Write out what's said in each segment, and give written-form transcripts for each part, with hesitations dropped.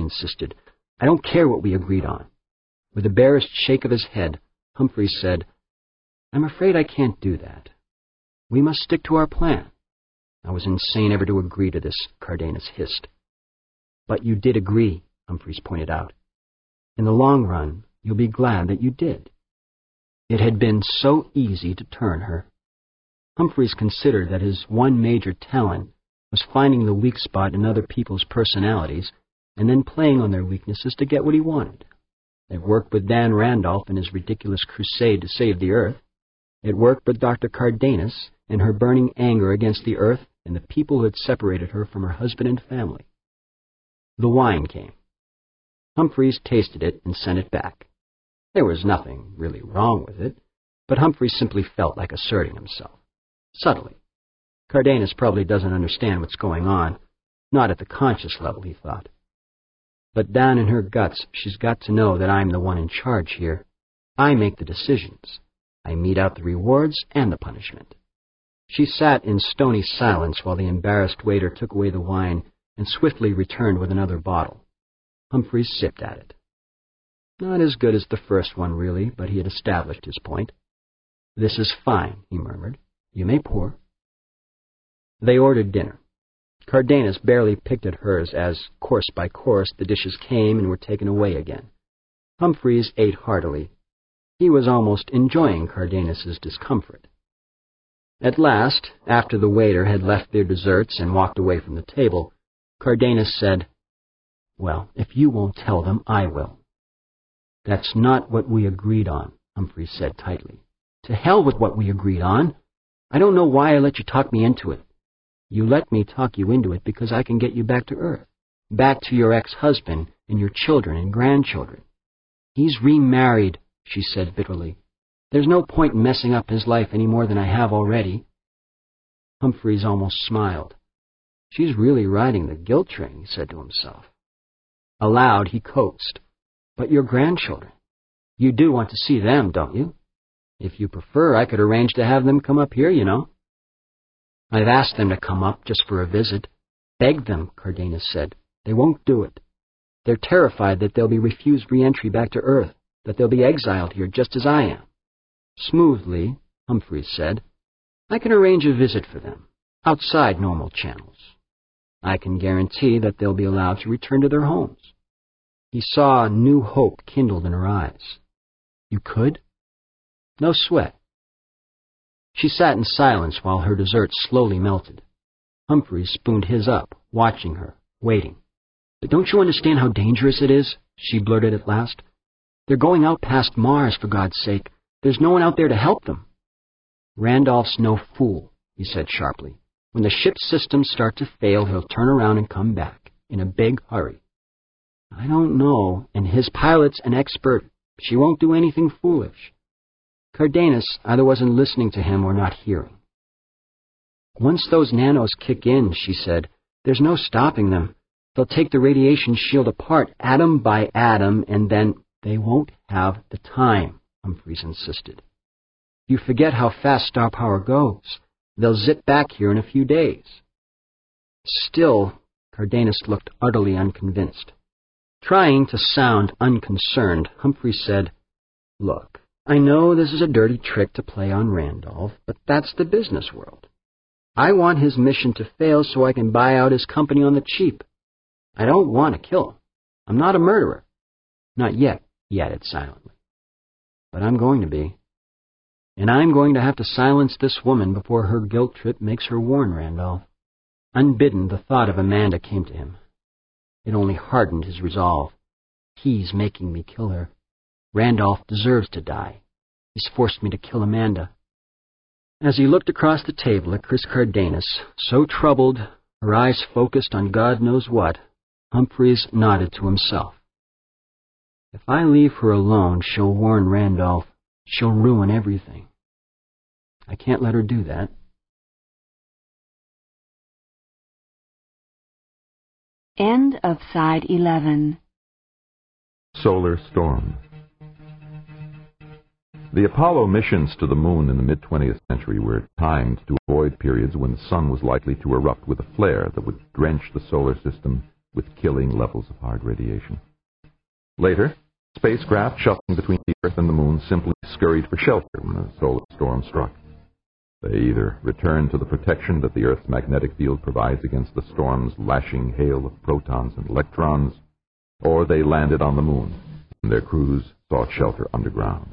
insisted. "I don't care what we agreed on." With the barest shake of his head, Humphrey said, "I'm afraid I can't do that. We must stick to our plan." "I was insane ever to agree to this," Cardenas hissed. "But you did agree," Humphreys pointed out. "In the long run, you'll be glad that you did." It had been so easy to turn her. Humphreys considered that his one major talent was finding the weak spot in other people's personalities and then playing on their weaknesses to get what he wanted. It worked with Dan Randolph in his ridiculous crusade to save the Earth. It worked with Dr. Cardenas and her burning anger against the Earth and the people who had separated her from her husband and family. The wine came. Humphreys tasted it and sent it back. There was nothing really wrong with it, but Humphreys simply felt like asserting himself. Subtly. Cardenas probably doesn't understand what's going on, not at the conscious level, he thought. But down in her guts, she's got to know that I'm the one in charge here. I make the decisions. I mete out the rewards and the punishment. She sat in stony silence while the embarrassed waiter took away the wine and swiftly returned with another bottle. Humphreys sipped at it. Not as good as the first one, really, but he had established his point. "This is fine," he murmured. "You may pour." They ordered dinner. Cardenas barely picked at hers as, course by course, the dishes came and were taken away again. Humphreys ate heartily. He was almost enjoying Cardenas's discomfort. At last, after the waiter had left their desserts and walked away from the table, Cardenas said, "Well, if you won't tell them, I will." "That's not what we agreed on," Humphreys said tightly. "To hell with what we agreed on. I don't know why I let you talk me into it. You let me talk you into it because I can get you back to Earth, back to your ex-husband and your children and grandchildren." "He's remarried," she said bitterly. "There's no point in messing up his life any more than I have already." Humphreys almost smiled. "She's really riding the guilt train," he said to himself. Aloud, he coaxed, "But your grandchildren, you do want to see them, don't you? If you prefer, I could arrange to have them come up here, you know." "I've asked them to come up just for a visit." "Begged them," Cardenas said. "They won't do it. They're terrified that they'll be refused re-entry back to Earth, that they'll be exiled here just as I am." Smoothly, Humphreys said, "I can arrange a visit for them, outside normal channels. I can guarantee that they'll be allowed to return to their homes." He saw new hope kindled in her eyes. "You could?" "No sweat." She sat in silence while her dessert slowly melted. Humphreys spooned his up, watching her, waiting. "But don't you understand how dangerous it is?" she blurted at last. "They're going out past Mars, for God's sake. There's no one out there to help them." "Randolph's no fool," he said sharply. "When the ship's systems start to fail, he'll turn around and come back, in a big hurry." "I don't know, and his pilot's an expert. She won't do anything foolish." Cardenas either wasn't listening to him or not hearing. "Once those nanos kick in," she said, "there's no stopping them. They'll take the radiation shield apart, atom by atom, and then—" "They won't have the time," Humphreys insisted. "You forget how fast star power goes. They'll zip back here in a few days." Still, Cardenas looked utterly unconvinced. Trying to sound unconcerned, Humphreys said, "Look, I know this is a dirty trick to play on Randolph, but that's the business world. I want his mission to fail so I can buy out his company on the cheap. I don't want to kill him. I'm not a murderer. Not yet," he added silently. "But I'm going to be. And I'm going to have to silence this woman before her guilt trip makes her warn Randolph." Unbidden, the thought of Amanda came to him. It only hardened his resolve. He's making me kill her. Randolph deserves to die. He's forced me to kill Amanda. As he looked across the table at Chris Cardenas, so troubled, her eyes focused on God knows what, Humphreys nodded to himself. "If I leave her alone, she'll warn Randolph. She'll ruin everything. I can't let her do that." End of Side 11. Solar Storm. The Apollo missions to the moon in the mid-20th century were timed to avoid periods when the sun was likely to erupt with a flare that would drench the solar system with killing levels of hard radiation. Later, spacecraft shuttling between the Earth and the Moon simply scurried for shelter when a solar storm struck. They either returned to the protection that the Earth's magnetic field provides against the storm's lashing hail of protons and electrons, or they landed on the Moon, and their crews sought shelter underground.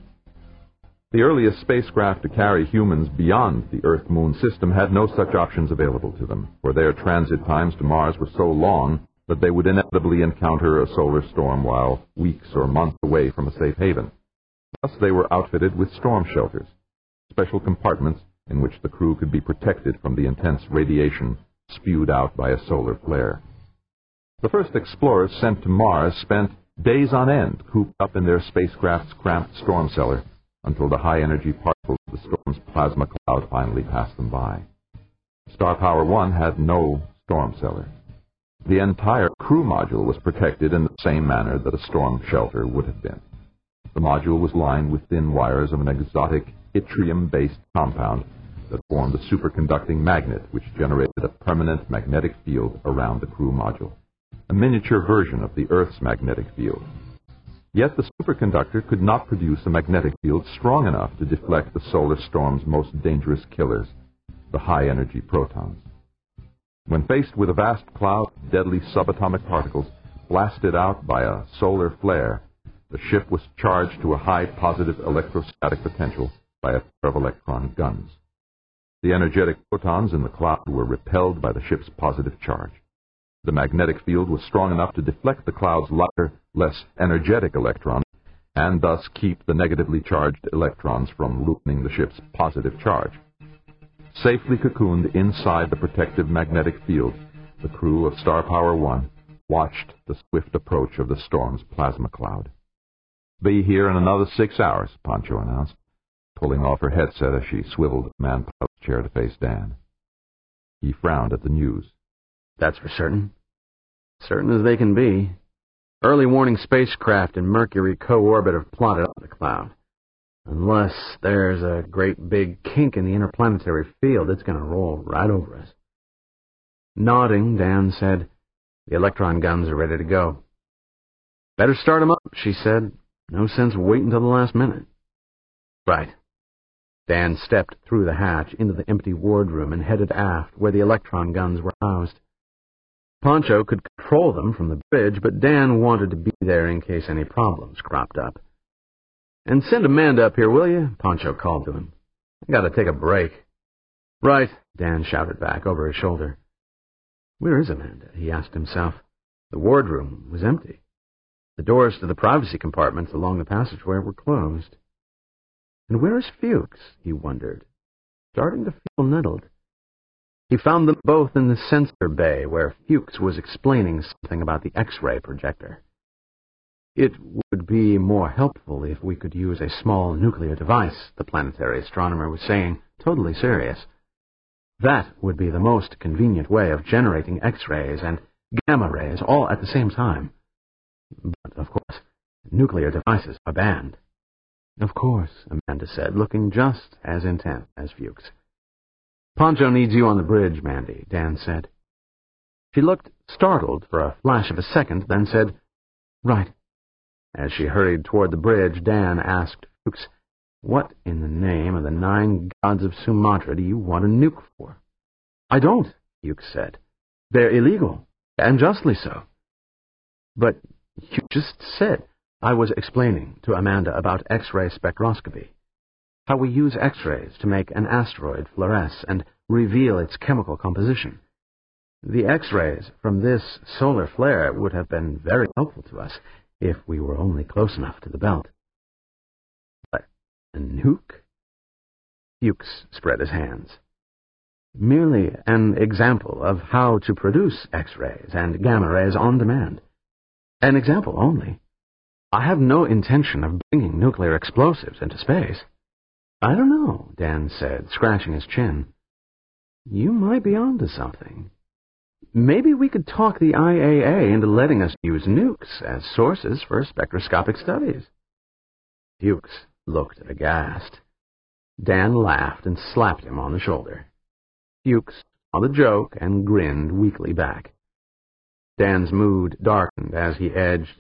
The earliest spacecraft to carry humans beyond the Earth-Moon system had no such options available to them, for their transit times to Mars were so long that they would inevitably encounter a solar storm while weeks or months away from a safe haven. Thus they were outfitted with storm shelters, special compartments in which the crew could be protected from the intense radiation spewed out by a solar flare. The first explorers sent to Mars spent days on end cooped up in their spacecraft's cramped storm cellar until the high-energy particles of the storm's plasma cloud finally passed them by. Star Power 1 had no storm cellar. The entire crew module was protected in the same manner that a storm shelter would have been. The module was lined with thin wires of an exotic yttrium-based compound that formed a superconducting magnet which generated a permanent magnetic field around the crew module, a miniature version of the Earth's magnetic field. Yet the superconductor could not produce a magnetic field strong enough to deflect the solar storm's most dangerous killers, the high-energy protons. When faced with a vast cloud of deadly subatomic particles blasted out by a solar flare, the ship was charged to a high positive electrostatic potential by a pair of electron guns. The energetic protons in the cloud were repelled by the ship's positive charge. The magnetic field was strong enough to deflect the cloud's lighter, less energetic electrons, and thus keep the negatively charged electrons from ruining the ship's positive charge. Safely cocooned inside the protective magnetic field, the crew of Star Power 1 watched the swift approach of the storm's plasma cloud. "Be here in another 6 hours," Pancho announced, pulling off her headset as she swiveled the man-pilot's chair to face Dan. He frowned at the news. "That's for certain. Certain as they can be. Early warning spacecraft in Mercury co-orbit have plotted up the cloud. Unless there's a great big kink in the interplanetary field, it's going to roll right over us." Nodding, Dan said, "The electron guns are ready to go." "Better start them up," she said. "No sense waiting till the last minute." "Right." Dan stepped through the hatch into the empty wardroom and headed aft where the electron guns were housed. Pancho could control them from the bridge, but Dan wanted to be there in case any problems cropped up. "And send Amanda up here, will you?" Pancho called to him. "I gotta take a break." "Right," Dan shouted back over his shoulder. Where is Amanda? He asked himself. The wardroom was empty. The doors to the privacy compartments along the passageway were closed. And where is Fuchs? He wondered, starting to feel nettled. He found them both in the sensor bay, where Fuchs was explaining something about the X-ray projector. "It would be more helpful if we could use a small nuclear device," the planetary astronomer was saying, totally serious. "That would be the most convenient way of generating X-rays and gamma rays all at the same time. But, of course, nuclear devices are banned." "Of course," Amanda said, looking just as intent as Fuchs. "Pancho needs you on the bridge, Mandy," Dan said. She looked startled for a flash of a second, then said, "Right." As she hurried toward the bridge, Dan asked Fuchs, "What in the name of the 9 gods of Sumatra do you want a nuke for?" "I don't," Fuchs said. "They're illegal, and justly so." "But you just said—" I was explaining to Amanda about X-ray spectroscopy, how we use X-rays to make an asteroid fluoresce and reveal its chemical composition. The X-rays from this solar flare would have been very helpful to us if we were only close enough to the belt. But a nuke? Fuchs spread his hands. Merely an example of how to produce X-rays and gamma rays on demand. An example only. I have no intention of bringing nuclear explosives into space. "I don't know," Dan said, scratching his chin. "You might be onto something. Maybe we could talk the IAA into letting us use nukes as sources for spectroscopic studies." Fuchs looked aghast. Dan laughed and slapped him on the shoulder. Fuchs saw the joke and grinned weakly back. Dan's mood darkened as he edged